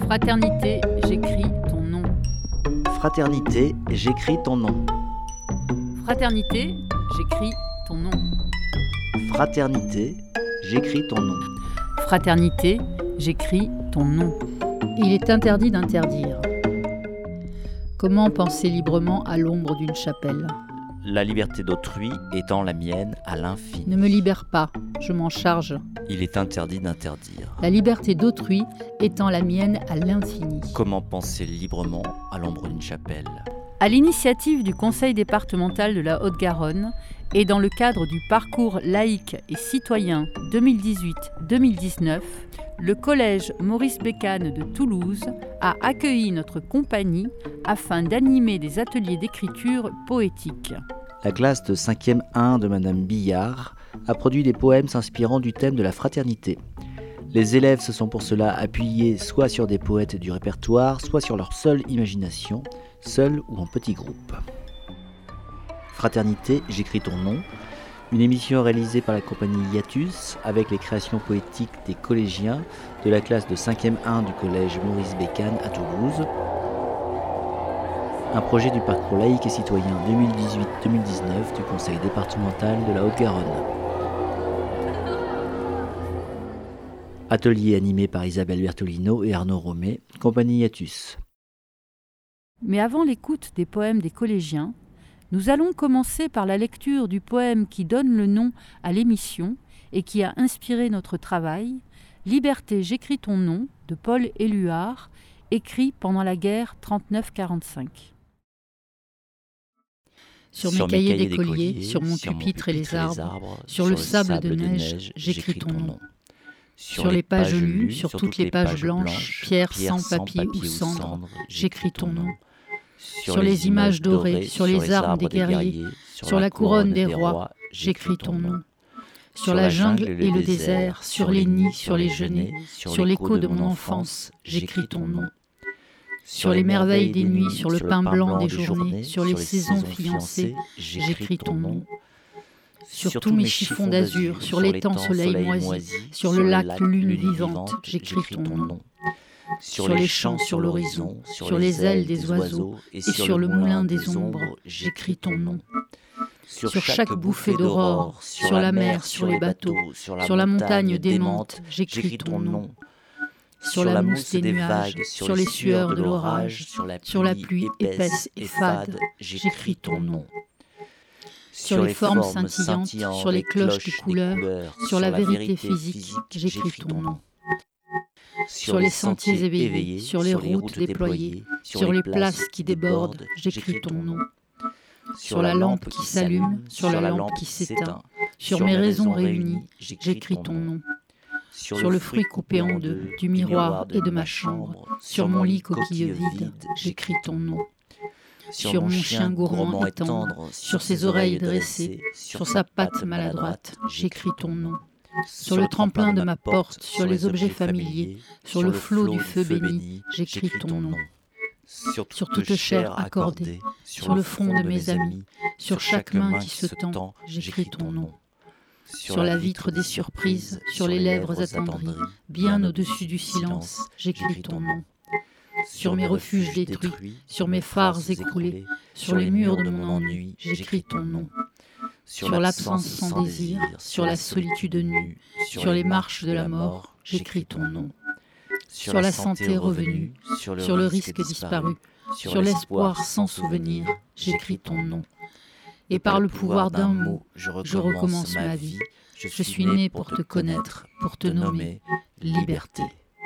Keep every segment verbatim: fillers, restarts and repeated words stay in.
Fraternité, j'écris ton nom. Fraternité, j'écris ton nom. Fraternité, j'écris ton nom. Fraternité, j'écris ton nom. Fraternité, j'écris ton nom. Il est interdit d'interdire. Comment penser librement à l'ombre d'une chapelle ? La liberté d'autrui étant la mienne à l'infini. Ne me libère pas, je m'en charge. Il est interdit d'interdire. La liberté d'autrui étant la mienne à l'infini. Comment penser librement à l'ombre d'une chapelle ? À l'initiative du Conseil départemental de la Haute-Garonne et dans le cadre du parcours laïque et citoyen deux mille dix-huit deux mille dix-neuf, le collège Maurice Bécane de Toulouse a accueilli notre compagnie afin d'animer des ateliers d'écriture poétique. La classe de cinquième un de Madame Billard a produit des poèmes s'inspirant du thème de la fraternité. Les élèves se sont pour cela appuyés soit sur des poètes du répertoire, soit sur leur seule imagination, seuls ou en petits groupes. Fraternité, j'écris ton nom, une émission réalisée par la compagnie Hiatus avec les créations poétiques des collégiens de la classe de cinquième un du collège Maurice Bécane à Toulouse. Un projet du parcours laïque et citoyen deux mille dix-huit deux mille dix-neuf du Conseil départemental de la Haute-Garonne. Atelier animé par Isabelle Bertolino et Arnaud Romé, compagnie Hiatus. Mais avant l'écoute des poèmes des collégiens, nous allons commencer par la lecture du poème qui donne le nom à l'émission et qui a inspiré notre travail, « Liberté, j'écris ton nom » de Paul Éluard, écrit pendant la guerre trente-neuf quarante-cinq. Sur mes cahiers d'écolier, sur mon pupitre et les arbres, sur le sable de neige, j'écris ton nom. Sur les pages lues, sur toutes les pages blanches, pierre sans papier ou cendre, j'écris ton nom. Sur les images dorées, sur les armes des guerriers, sur la couronne des rois, j'écris ton nom. Sur la jungle et le désert, sur les nids, sur les genêts, sur l'écho de mon enfance, j'écris ton nom. Sur les merveilles des nuits, sur le pain blanc des journées, sur les saisons fiancées, j'écris ton nom. Sur tous mes chiffons d'azur, sur l'étang soleil moisi, sur le lac lune vivante, j'écris ton nom. Sur les champs, sur l'horizon, sur les ailes des oiseaux et sur le moulin des ombres, j'écris ton nom. Sur chaque bouffée d'aurore, sur la mer, sur les bateaux, sur la montagne démente, j'écris ton nom. Sur la mousse des nuages, sur les sueurs de l'orage, sur la pluie épaisse et fade, j'écris ton nom. Sur les formes scintillantes, sur les cloches de couleur, sur la vérité physique, j'écris ton nom. Sur les sentiers éveillés, sur les routes déployées, sur les places qui débordent, j'écris ton nom. Sur la lampe qui s'allume, sur la lampe qui s'éteint, sur mes raisons réunies, j'écris ton nom. Sur le fruit coupé en deux, du miroir et de ma chambre, sur mon lit coquille vide, j'écris ton nom. Sur mon chien gourmand et tendre, sur ses oreilles dressées, sur sa patte maladroite, j'écris ton nom. Sur le tremplin de ma porte, sur les objets familiers, sur le flot du feu béni, j'écris ton nom. Sur toute chair accordée, sur le front de mes amis, sur chaque main qui se tend, j'écris ton nom. Sur la vitre des surprises, sur les lèvres attendries, bien au-dessus du silence, j'écris ton nom. Sur mes refuges détruits, sur mes phares écroulés, sur les murs de mon ennui, j'écris ton nom. Sur l'absence sans désir, sur la solitude nue, sur les marches de la mort, j'écris ton nom. Sur la santé revenue, sur le risque disparu, sur l'espoir sans souvenir, j'écris ton nom. Et par le pouvoir d'un mot, je recommence ma vie. Je suis né pour te connaître, pour te nommer liberté.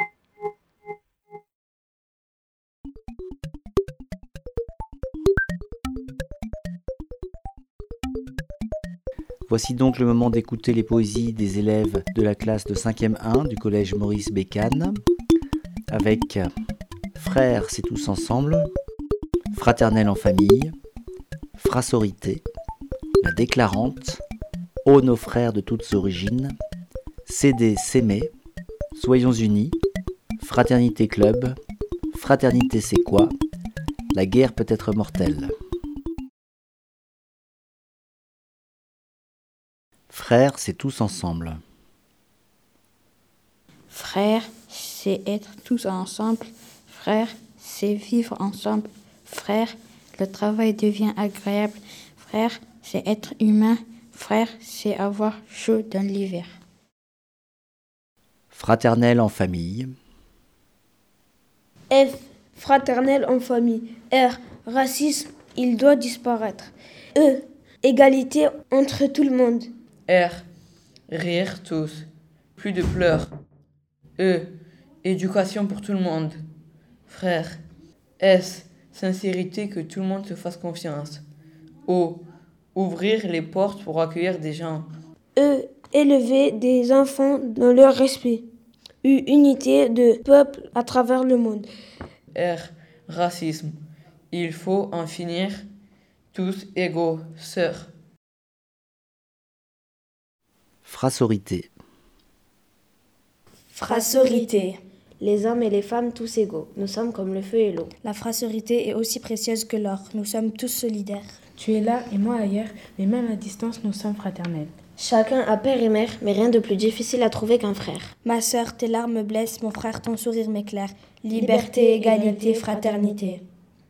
Voici donc le moment d'écouter les poésies des élèves de la classe de cinquième un du collège Maurice Bécane avec Frères, c'est tous ensemble, Fraternelle en famille, Frassorité, La déclarante, Ô nos frères de toutes origines, S'aider, s'aimer, Soyons unis, Fraternité club, Fraternité c'est quoi, La guerre peut être mortelle. Frères, c'est tous ensemble. Frères, c'est être tous ensemble Frère, c'est vivre ensemble. Frère, le travail devient agréable. Frère, c'est être humain. Frère, c'est avoir chaud dans l'hiver. Fraternelle en famille. F. Fraternelle en famille. R. Racisme, il doit disparaître. E. Égalité entre tout le monde. R. Rire tous. Plus de pleurs. E. Éducation pour tout le monde. Frère. S. Sincérité, que tout le monde se fasse confiance. O. Ouvrir les portes pour accueillir des gens. E. Élever des enfants dans leur respect. U. Unité de peuple à travers le monde. R. Racisme. Il faut en finir. Tous égaux, sœurs. Frasorité. Frasorité. Les hommes et les femmes tous égaux. Nous sommes comme le feu et l'eau. La frasorité est aussi précieuse que l'or. Nous sommes tous solidaires. Tu es là et moi ailleurs, mais même à distance, nous sommes fraternels. Chacun a père et mère, mais rien de plus difficile à trouver qu'un frère. Ma sœur, tes larmes me blessent, mon frère, ton sourire m'éclaire. Liberté, égalité, fraternité.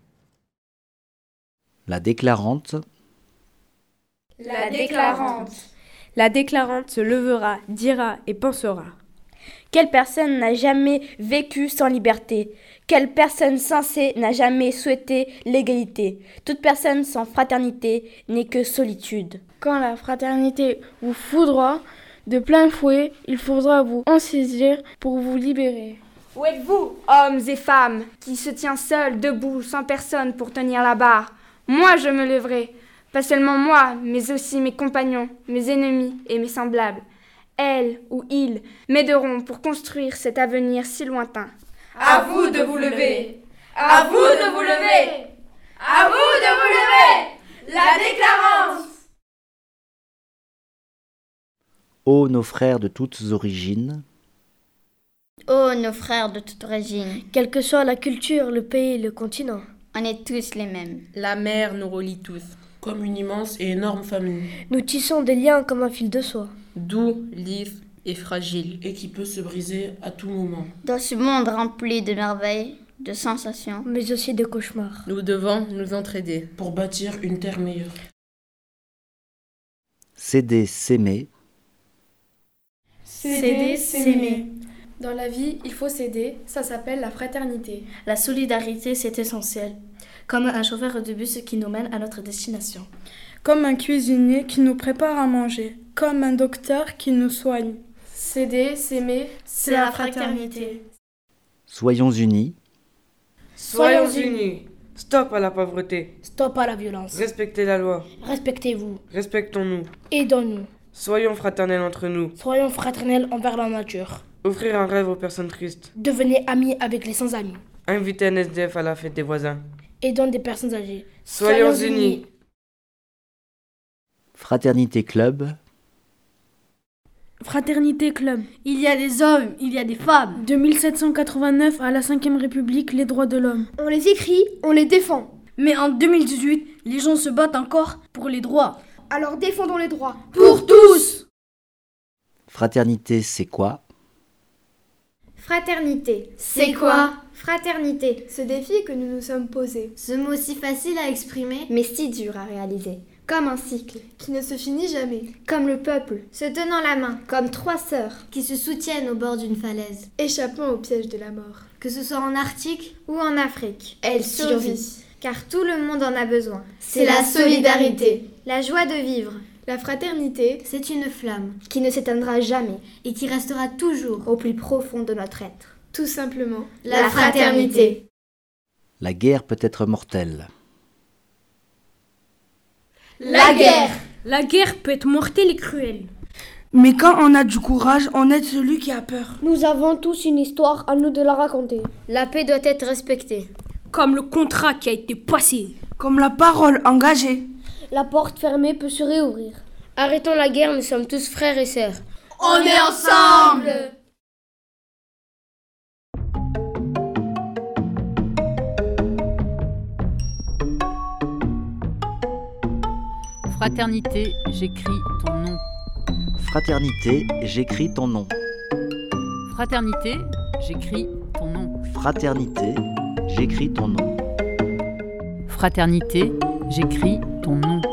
La déclarante. La déclarante. La déclarante se levera, dira et pensera. Quelle personne n'a jamais vécu sans liberté? Quelle personne sensée n'a jamais souhaité l'égalité? Toute personne sans fraternité n'est que solitude. Quand la fraternité vous foudroie de plein fouet, il faudra vous en saisir pour vous libérer. Où êtes-vous, hommes et femmes, qui se tient seuls, debout, sans personne pour tenir la barre? Moi, je me lèverai. Pas seulement moi, mais aussi mes compagnons, mes ennemis et mes semblables. Elles ou ils m'aideront pour construire cet avenir si lointain. À vous de vous lever! À vous de vous lever! À vous de vous lever! La déclarante! Ô nos frères de toutes origines. Ô nos frères de toutes origines. Quelle que soit la culture, le pays, le continent. On est tous les mêmes. La mer nous relie tous. Comme une immense et énorme famille. Nous tissons des liens comme un fil de soie. Doux, lisse et fragile. Et qui peut se briser à tout moment. Dans ce monde rempli de merveilles, de sensations, mais aussi de cauchemars. Nous devons nous entraider. Pour bâtir une terre meilleure. Céder, s'aimer. Céder, s'aimer. Dans la vie, il faut céder, ça s'appelle la fraternité. La solidarité, c'est essentiel. Comme un chauffeur de bus qui nous mène à notre destination. Comme un cuisinier qui nous prépare à manger. Comme un docteur qui nous soigne. Céder, s'aimer, c'est la fraternité. Soyons unis. Soyons unis. Stop à la pauvreté. Stop à la violence. Respectez la loi. Respectez-vous. Respectons-nous. Aidons-nous. Soyons fraternels entre nous. Soyons fraternels envers la nature. Offrir un rêve aux personnes tristes. Devenez amis avec les sans-amis. Inviter un S D F à la fête des voisins. Aidons des personnes âgées. Soyons, Soyons unis. unis. Fraternité Club. Fraternité Club. Il y a des hommes, il y a des femmes. De mille sept cent quatre-vingt-neuf à la cinquième République, les droits de l'homme. On les écrit, on les défend. Mais en deux mille dix-huit, les gens se battent encore pour les droits. Alors défendons les droits. Pour tous. Fraternité, c'est quoi? Fraternité, c'est quoi? Fraternité, ce défi que nous nous sommes posés. Ce mot si facile à exprimer, mais si dur à réaliser. Comme un cycle, qui ne se finit jamais. Comme le peuple, se tenant la main, comme trois sœurs, qui se soutiennent au bord d'une falaise. Échappant au piège de la mort. Que ce soit en Arctique ou en Afrique, elle survit. Car tout le monde en a besoin. C'est la solidarité. La joie de vivre. La fraternité, c'est une flamme qui ne s'éteindra jamais et qui restera toujours au plus profond de notre être. Tout simplement, la fraternité. La guerre peut être mortelle. La guerre. La guerre peut être mortelle et cruelle. Mais quand on a du courage, on aide celui qui a peur. Nous avons tous une histoire, à nous de la raconter. La paix doit être respectée. Comme le contrat qui a été passé. Comme la parole engagée. La porte fermée peut se réouvrir. Arrêtons la guerre, nous sommes tous frères et sœurs. On est ensemble! Fraternité, j'écris ton nom. Fraternité, j'écris ton nom. Fraternité, j'écris ton nom. Fraternité, j'écris ton nom. Fraternité, j'écris ton nom.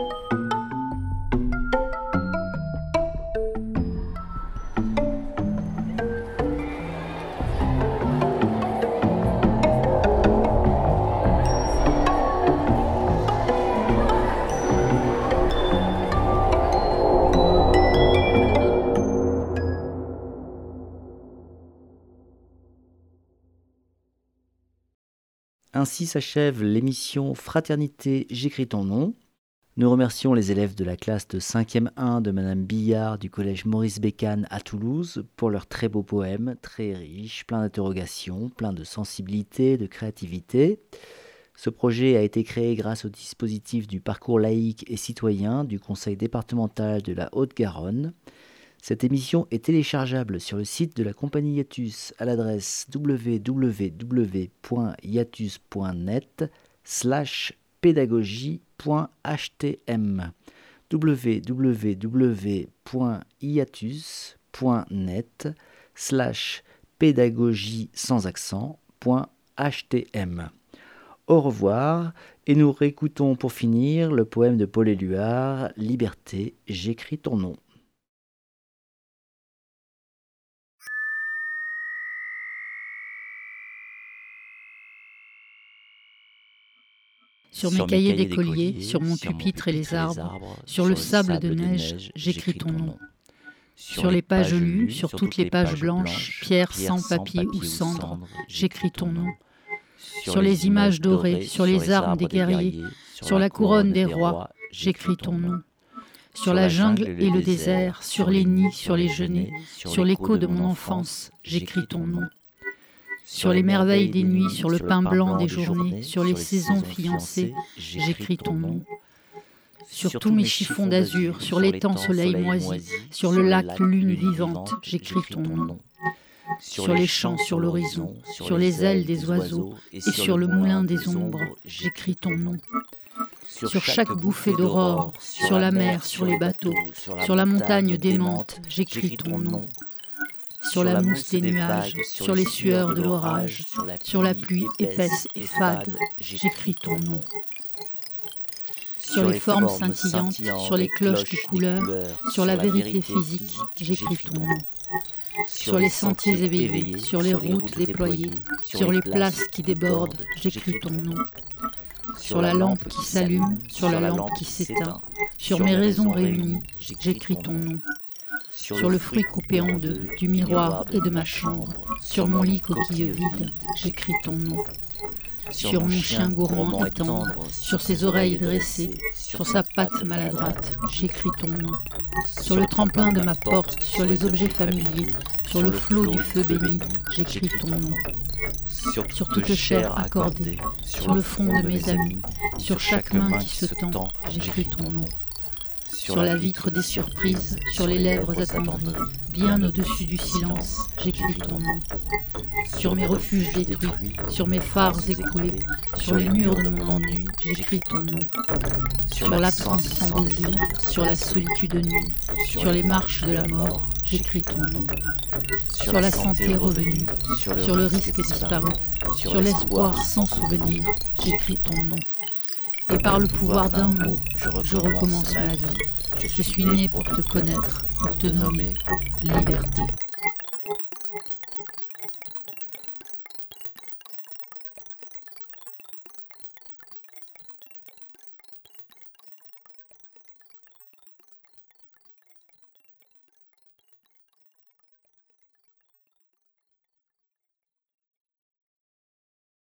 Ainsi s'achève l'émission Fraternité, j'écris ton nom. Nous remercions les élèves de la classe de cinquième un de Madame Billard du collège Maurice Bécane à Toulouse pour leurs très beaux poèmes, très riches, plein d'interrogations, plein de sensibilité, de créativité. Ce projet a été créé grâce au dispositif du parcours laïque et citoyen du conseil départemental de la Haute-Garonne. Cette émission est téléchargeable sur le site de la compagnie Hiatus à l'adresse w w w point hiatus point net slash pédagogie point h t m w w w point hiatus point net slash pédagogie sans accent point h t m. Au revoir et nous réécoutons pour finir le poème de Paul Éluard, Liberté, j'écris ton nom. Sur mes cahiers d'écolier, sur mon pupitre et les arbres, sur le sable de neige, j'écris ton nom. Sur les pages lues, sur toutes les pages blanches, pierre, sang, papier ou cendre, j'écris ton nom. Sur les images dorées, sur les armes des guerriers, sur la couronne des rois, j'écris ton nom. Sur la jungle et le désert, sur les nids, sur les genêts, sur l'écho de mon enfance, j'écris ton nom. Sur les merveilles des nuits, sur le pain blanc des journées, sur les saisons fiancées, j'écris ton nom. Sur tous mes chiffons d'azur, sur l'étang soleil moisi, sur le lac lune vivante, j'écris ton nom. Sur les champs, sur l'horizon, sur les ailes des oiseaux et sur le moulin des ombres, j'écris ton nom. Sur chaque bouffée d'aurore, sur la mer, sur les bateaux, sur la montagne démente, j'écris ton nom. Sur la mousse des nuages, sur les sueurs de l'orage, sur la pluie épaisse et fade, j'écris ton nom. Sur les formes scintillantes, sur les cloches de couleur, sur la vérité physique, j'écris ton nom. Sur les sentiers éveillés, sur les routes déployées, sur les places qui débordent, j'écris ton nom. Sur la lampe qui s'allume, sur la lampe qui s'éteint, sur mes raisons réunies, j'écris ton nom. Sur le fruit coupé en deux, du miroir et de ma chambre, sur mon lit coquille vide, j'écris ton nom. Sur mon chien gourmand et tendre, sur ses oreilles dressées, sur sa patte maladroite, j'écris ton nom. Sur le tremplin de ma porte, sur les objets familiers, sur le flot du feu béni, j'écris ton nom. Sur toute chair accordée, sur le front de mes amis, sur chaque main qui se tend, j'écris ton nom. Sur la vitre des surprises, sur les lèvres attendries, bien au-dessus du silence, j'écris ton nom. Sur mes refuges détruits, sur mes phares écroulés, sur les murs de mon ennui, j'écris ton nom. Sur l'absence sans désir, sur la solitude nue, sur les marches de la mort, j'écris ton nom. Sur la santé revenue, sur le risque disparu, sur l'espoir sans souvenir, j'écris ton nom. Et par le pouvoir d'un mot, je recommence ma vie. Je suis né pour te connaître, pour te nommer Liberté.